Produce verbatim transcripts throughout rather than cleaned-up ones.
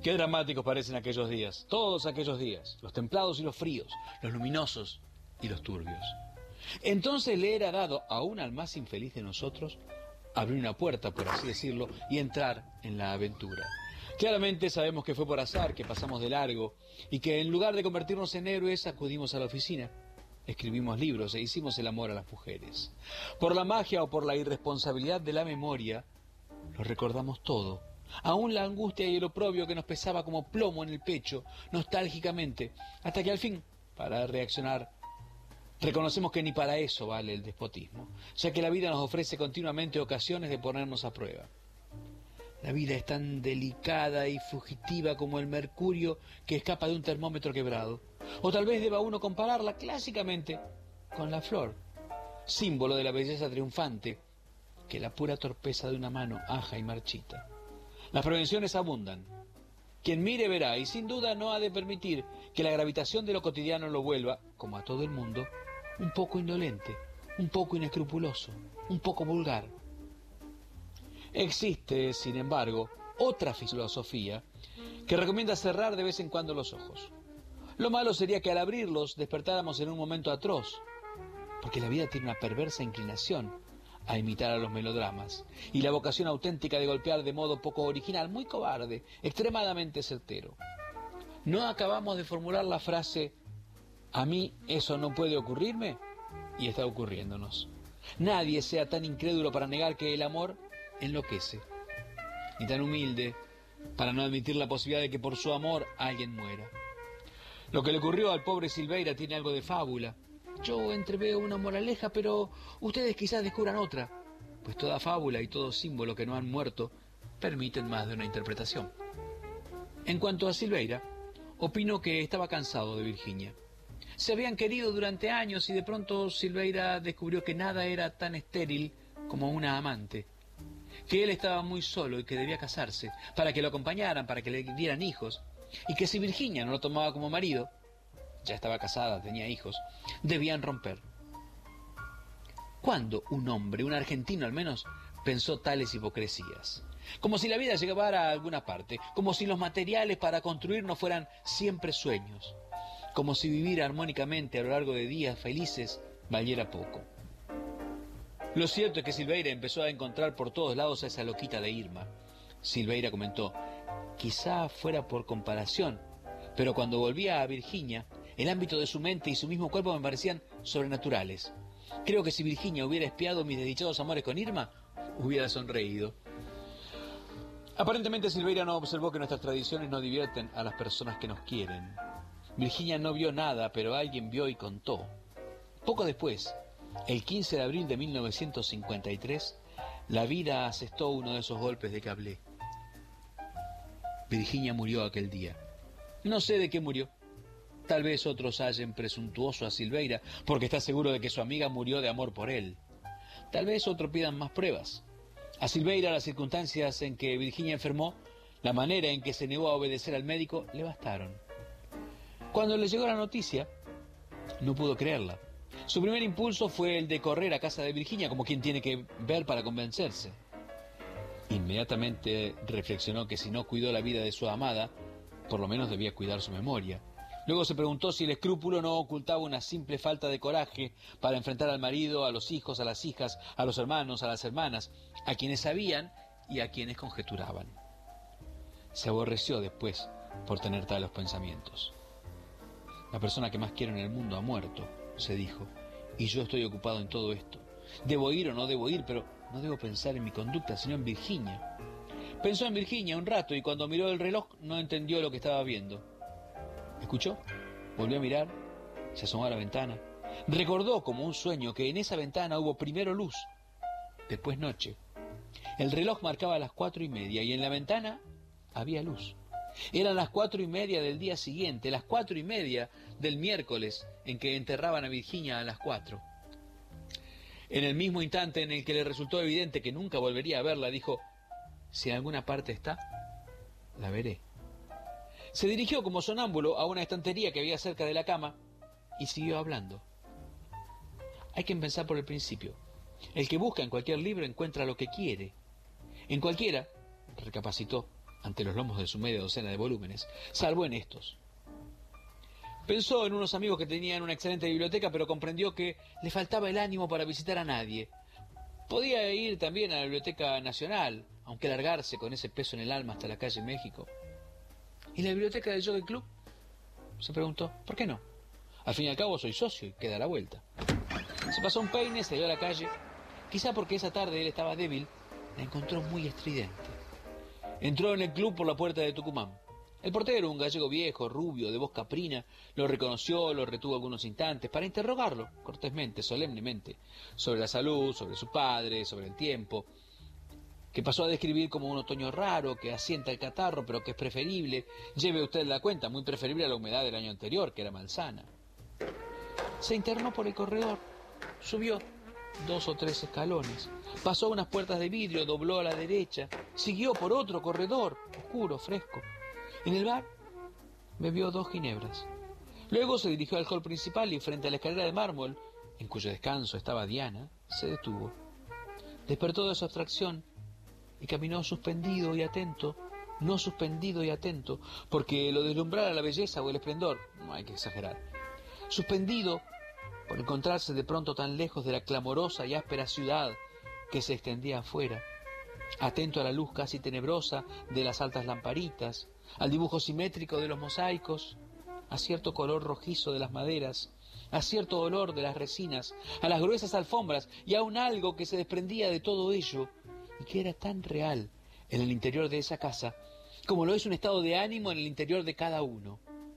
Qué dramáticos parecen aquellos días, todos aquellos días, los templados y los fríos, los luminosos y los turbios. Entonces le era dado, aún al más infeliz de nosotros, abrir una puerta, por así decirlo, y entrar en la aventura. Claramente sabemos que fue por azar, que pasamos de largo, y que en lugar de convertirnos en héroes, acudimos a la oficina, escribimos libros e hicimos el amor a las mujeres. Por la magia o por la irresponsabilidad de la memoria, lo recordamos todo. Aún la angustia y el oprobio que nos pesaba como plomo en el pecho, nostálgicamente, hasta que al fin, para reaccionar, reconocemos que ni para eso vale el despotismo, ya que la vida nos ofrece continuamente ocasiones de ponernos a prueba. La vida es tan delicada y fugitiva como el mercurio que escapa de un termómetro quebrado. O tal vez deba uno compararla clásicamente con la flor, símbolo de la belleza triunfante, que la pura torpeza de una mano aja y marchita. Las prevenciones abundan. Quien mire verá, y sin duda no ha de permitir que la gravitación de lo cotidiano lo vuelva, como a todo el mundo, un poco indolente, un poco inescrupuloso, un poco vulgar. Existe, sin embargo, otra filosofía que recomienda cerrar de vez en cuando los ojos. Lo malo sería que al abrirlos despertáramos en un momento atroz, porque la vida tiene una perversa inclinación a imitar a los melodramas, y la vocación auténtica de golpear de modo poco original, muy cobarde, extremadamente certero. ¿No acabamos de formular la frase «a mí eso no puede ocurrirme»? Y está ocurriéndonos. Nadie sea tan incrédulo para negar que el amor enloquece, ni tan humilde para no admitir la posibilidad de que por su amor alguien muera. Lo que le ocurrió al pobre Silveira tiene algo de fábula. Yo entreveo una moraleja, pero ustedes quizás descubran otra, pues toda fábula y todo símbolo que no han muerto permiten más de una interpretación. En cuanto a Silveira, opino que estaba cansado de Virginia. Se habían querido durante años y de pronto Silveira descubrió que nada era tan estéril como una amante, que él estaba muy solo y que debía casarse, para que lo acompañaran, para que le dieran hijos, y que si Virginia no lo tomaba como marido, ya estaba casada, tenía hijos, debían romper. ¿Cuándo un hombre, un argentino al menos, pensó tales hipocresías? Como si la vida llegara a alguna parte, como si los materiales para construir no fueran siempre sueños, como si vivir armónicamente a lo largo de días felices valiera poco. Lo cierto es que Silveira empezó a encontrar por todos lados a esa loquita de Irma. Silveira comentó, quizá fuera por comparación, pero cuando volvía a Virginia, el ámbito de su mente y su mismo cuerpo me parecían sobrenaturales. Creo que si Virginia hubiera espiado mis desdichados amores con Irma, hubiera sonreído. Aparentemente Silveira no observó que nuestras tradiciones no divierten a las personas que nos quieren. Virginia no vio nada, pero alguien vio y contó. Poco después, el quince de abril de mil novecientos cincuenta y tres, la vida asestó uno de esos golpes de que hablé. Virginia murió aquel día. No sé de qué murió. Tal vez otros hallen presuntuoso a Silveira porque está seguro de que su amiga murió de amor por él. Tal vez otros pidan más pruebas. A Silveira las circunstancias en que Virginia enfermó, la manera en que se negó a obedecer al médico, le bastaron. Cuando le llegó la noticia, no pudo creerla. Su primer impulso fue el de correr a casa de Virginia como quien tiene que ver para convencerse. Inmediatamente reflexionó que si no cuidó la vida de su amada, por lo menos debía cuidar su memoria. Luego se preguntó si el escrúpulo no ocultaba una simple falta de coraje para enfrentar al marido, a los hijos, a las hijas, a los hermanos, a las hermanas, a quienes sabían y a quienes conjeturaban. Se aborreció después por tener tales pensamientos. La persona que más quiero en el mundo ha muerto, se dijo, y yo estoy ocupado en todo esto. Debo ir o no debo ir, pero no debo pensar en mi conducta, sino en Virginia. Pensó en Virginia un rato y cuando miró el reloj no entendió lo que estaba viendo. Escuchó, volvió a mirar, se asomó a la ventana. Recordó como un sueño que en esa ventana hubo primero luz, después noche. El reloj marcaba las cuatro y media y en la ventana había luz. Eran las cuatro y media del día siguiente, las cuatro y media del miércoles en que enterraban a Virginia a las cuatro. En el mismo instante en el que le resultó evidente que nunca volvería a verla, dijo, si en alguna parte está, la veré. Se dirigió como sonámbulo a una estantería que había cerca de la cama y siguió hablando. Hay que empezar por el principio. El que busca en cualquier libro encuentra lo que quiere. En cualquiera, recapacitó, ante los lomos de su media docena de volúmenes, salvo en estos. Pensó en unos amigos que tenían una excelente biblioteca, pero comprendió que le faltaba el ánimo para visitar a nadie. Podía ir también a la Biblioteca Nacional, aunque largarse con ese peso en el alma hasta la calle México. ¿Y la biblioteca del Jockey Club? Se preguntó. ¿Por qué no? Al fin y al cabo soy socio y queda a la vuelta. Se pasó un peine, salió a la calle. Quizá porque esa tarde él estaba débil, la encontró muy estridente. Entró en el club por la puerta de Tucumán. El portero, un gallego viejo, rubio, de voz caprina, lo reconoció, lo retuvo algunos instantes para interrogarlo, cortésmente, solemnemente, sobre la salud, sobre su padre, sobre el tiempo, que pasó a describir como un otoño raro, que asienta el catarro, pero que es preferible, lleve usted la cuenta, muy preferible a la humedad del año anterior, que era malsana. Se internó por el corredor, subió dos o tres escalones, pasó unas puertas de vidrio, dobló a la derecha, siguió por otro corredor, oscuro, fresco. En el bar bebió dos ginebras. Luego se dirigió al hall principal y frente a la escalera de mármol, en cuyo descanso estaba Diana, se detuvo. Despertó de su abstracción y caminó suspendido y atento, no suspendido y atento, porque lo deslumbrara la belleza o el esplendor, no hay que exagerar. Suspendido por encontrarse de pronto tan lejos de la clamorosa y áspera ciudad que se extendía afuera, atento a la luz casi tenebrosa de las altas lamparitas, al dibujo simétrico de los mosaicos, a cierto color rojizo de las maderas, a cierto olor de las resinas, a las gruesas alfombras y a un algo que se desprendía de todo ello y que era tan real en el interior de esa casa como lo es un estado de ánimo en el interior de cada uno.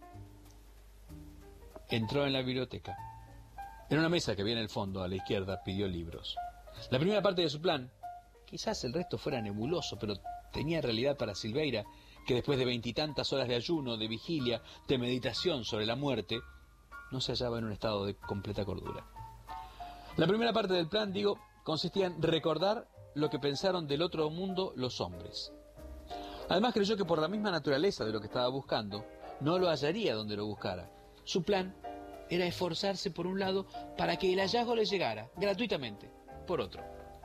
Entró en la biblioteca. En una mesa que había en el fondo, a la izquierda, pidió libros. La primera parte de su plan, quizás el resto fuera nebuloso, pero tenía realidad para Silveira, que después de veintitantas horas de ayuno, de vigilia, de meditación sobre la muerte, no se hallaba en un estado de completa cordura. La primera parte del plan, digo, consistía en recordar lo que pensaron del otro mundo los hombres. Además creyó que por la misma naturaleza de lo que estaba buscando, no lo hallaría donde lo buscara. Su plan era esforzarse por un lado para que el hallazgo le llegara, gratuitamente, por otro.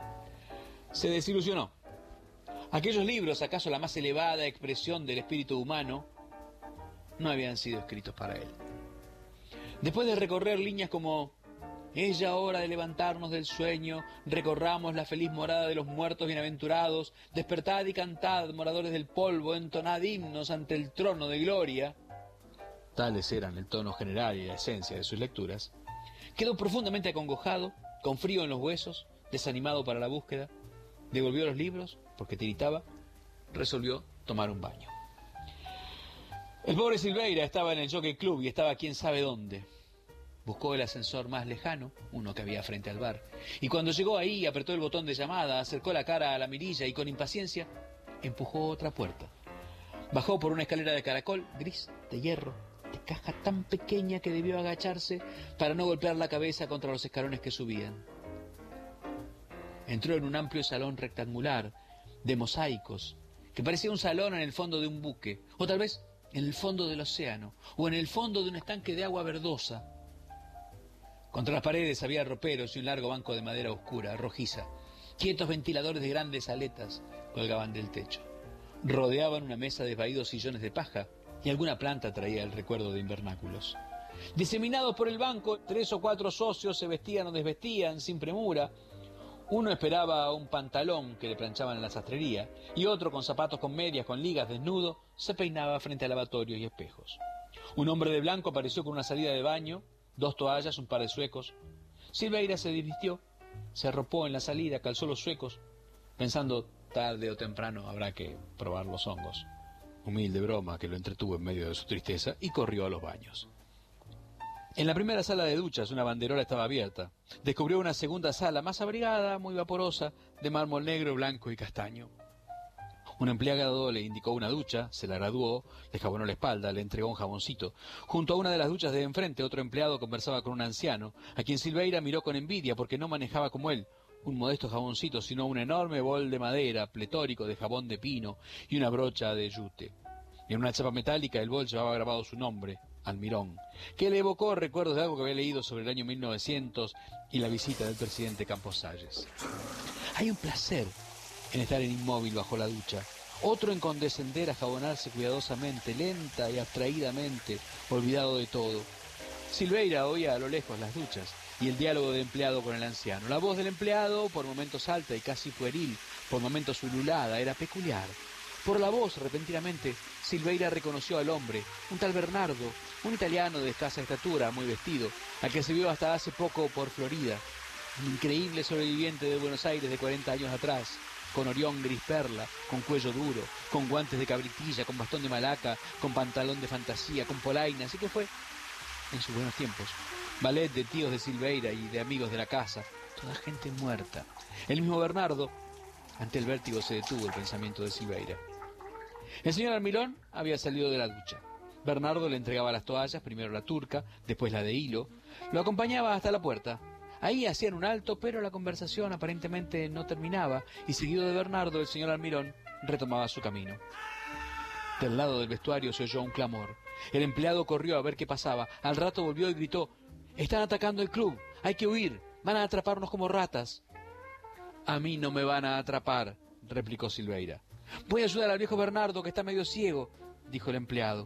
Se desilusionó. Aquellos libros, acaso la más elevada expresión del espíritu humano, no habían sido escritos para él. Después de recorrer líneas como «Es ya hora de levantarnos del sueño, recorramos la feliz morada de los muertos bienaventurados, despertad y cantad, moradores del polvo, entonad himnos ante el trono de gloria», tales eran el tono general y la esencia de sus lecturas, quedó profundamente acongojado, con frío en los huesos, desanimado para la búsqueda, devolvió los libros, porque tiritaba, resolvió tomar un baño. El pobre Silveira estaba en el Jockey Club y estaba quién sabe dónde. Buscó el ascensor más lejano, uno que había frente al bar, y cuando llegó ahí apretó el botón de llamada, acercó la cara a la mirilla y con impaciencia empujó otra puerta. Bajó por una escalera de caracol, gris, de hierro, de caja tan pequeña que debió agacharse para no golpear la cabeza contra los escalones que subían. Entró en un amplio salón rectangular, de mosaicos, que parecía un salón en el fondo de un buque, o tal vez en el fondo del océano, o en el fondo de un estanque de agua verdosa. Contra las paredes había roperos y un largo banco de madera oscura, rojiza. Quietos ventiladores de grandes aletas colgaban del techo. Rodeaban una mesa de vaídos sillones de paja, y alguna planta traía el recuerdo de invernáculos. Diseminados por el banco, tres o cuatro socios se vestían o desvestían sin premura. Uno esperaba un pantalón que le planchaban en la sastrería, y otro, con zapatos con medias, con ligas, desnudo, se peinaba frente a lavatorios y espejos. Un hombre de blanco apareció con una salida de baño, dos toallas, un par de suecos. Silveira se desvistió, se arropó en la salida, calzó los suecos, pensando tarde o temprano habrá que probar los hongos. Humilde broma que lo entretuvo en medio de su tristeza, y corrió a los baños. En la primera sala de duchas una banderola estaba abierta. Descubrió una segunda sala más abrigada, muy vaporosa, de mármol negro, blanco y castaño. Un empleado le indicó una ducha, se la graduó, le jabonó la espalda, le entregó un jaboncito. Junto a una de las duchas de enfrente, otro empleado conversaba con un anciano, a quien Silveira miró con envidia porque no manejaba como él un modesto jaboncito, sino un enorme bol de madera, pletórico de jabón de pino y una brocha de yute. En una chapa metálica el bol llevaba grabado su nombre, Almirón, que le evocó recuerdos de algo que había leído sobre el año mil novecientos y la visita del presidente Campos Salles. Hay un placer en estar en inmóvil bajo la ducha, otro en condescender a jabonarse cuidadosamente, lenta y abstraídamente, olvidado de todo. Silveira oía a lo lejos las duchas y el diálogo del empleado con el anciano. La voz del empleado, por momentos alta y casi pueril, por momentos ululada, era peculiar. Por la voz, repentinamente, Silveira reconoció al hombre, un tal Bernardo, un italiano de escasa estatura, muy vestido, al que se vio hasta hace poco por Florida, un increíble sobreviviente de Buenos Aires de cuarenta años atrás, con orión gris perla, con cuello duro, con guantes de cabritilla, con bastón de malaca, con pantalón de fantasía, con polaina, así que fue, en sus buenos tiempos, ballet de tíos de Silveira y de amigos de la casa, toda gente muerta. El mismo Bernardo, ante el vértigo se detuvo el pensamiento de Silveira. El señor Almirón había salido de la ducha. Bernardo le entregaba las toallas, primero la turca, después la de hilo. Lo acompañaba hasta la puerta. Ahí hacían un alto, pero la conversación aparentemente no terminaba, y seguido de Bernardo, el señor Almirón retomaba su camino. Del lado del vestuario se oyó un clamor. El empleado corrió a ver qué pasaba. Al rato volvió y gritó: «Están atacando el club, hay que huir, van a atraparnos como ratas». «A mí no me van a atrapar», replicó Silveira. «Voy a ayudar al viejo Bernardo, que está medio ciego», dijo el empleado.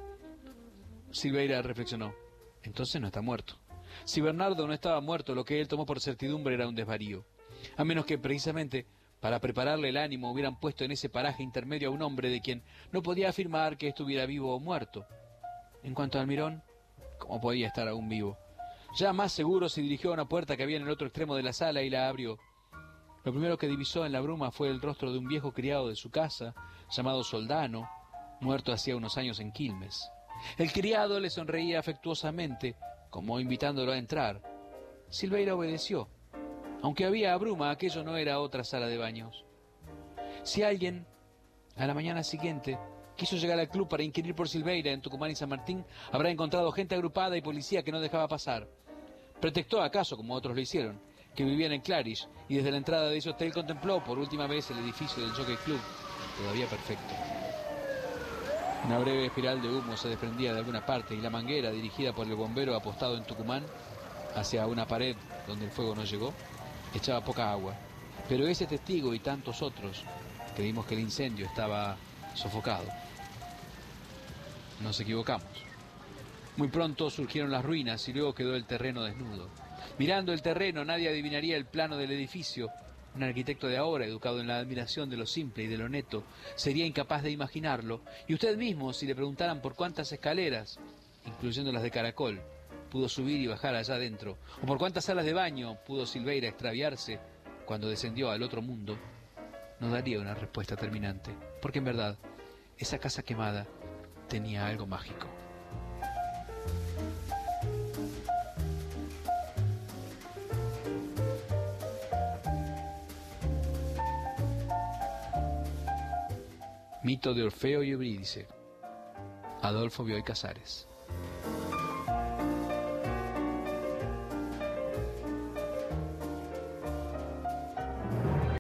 Silveira reflexionó. Entonces no está muerto. Si Bernardo no estaba muerto, lo que él tomó por certidumbre era un desvarío. A menos que, precisamente, para prepararle el ánimo, hubieran puesto en ese paraje intermedio a un hombre de quien no podía afirmar que estuviera vivo o muerto. En cuanto a Almirón, ¿cómo podía estar aún vivo? Ya más seguro se dirigió a una puerta que había en el otro extremo de la sala y la abrió. Lo primero que divisó en la bruma fue el rostro de un viejo criado de su casa, llamado Soldano, muerto hacía unos años en Quilmes. El criado le sonreía afectuosamente, como invitándolo a entrar. Silveira obedeció. Aunque había bruma, aquello no era otra sala de baños. Si alguien, a la mañana siguiente, quiso llegar al club para inquirir por Silveira en Tucumán y San Martín, habrá encontrado gente agrupada y policía que no dejaba pasar. Pretextó acaso, como otros lo hicieron, que vivían en Clarish, y desde la entrada de ese hotel contempló por última vez el edificio del Jockey Club, todavía perfecto. Una breve espiral de humo se desprendía de alguna parte y la manguera, dirigida por el bombero apostado en Tucumán, hacia una pared donde el fuego no llegó, echaba poca agua. Pero ese testigo y tantos otros creímos que el incendio estaba sofocado. Nos equivocamos. Muy pronto surgieron las ruinas y luego quedó el terreno desnudo. Mirando el terreno nadie adivinaría el plano del edificio. Un arquitecto de ahora, educado en la admiración de lo simple y de lo neto, sería incapaz de imaginarlo. Y usted mismo, si le preguntaran por cuántas escaleras, incluyendo las de caracol, pudo subir y bajar allá adentro, o por cuántas salas de baño pudo Silveira extraviarse cuando descendió al otro mundo, no daría una respuesta terminante, porque en verdad, esa casa quemada tenía algo mágico. Mito de Orfeo y Eurídice. Adolfo Bioy Casares.